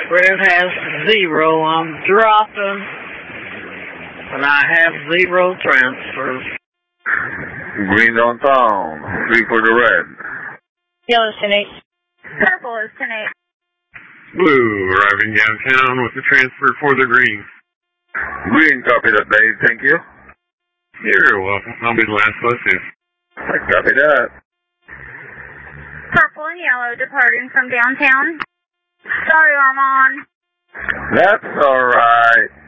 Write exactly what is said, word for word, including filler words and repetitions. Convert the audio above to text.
Red has zero. I'm dropping. And I have zero transfers. Green downtown. Three for the red. Yellow is ten eight. Purple is ten eight. Blue arriving downtown with the transfer for the green. Green, copy that, Dave. Thank you. You're welcome. I'll be the last bus in. I copy that. Purple and yellow departing from downtown. Sorry, Armand. That's alright.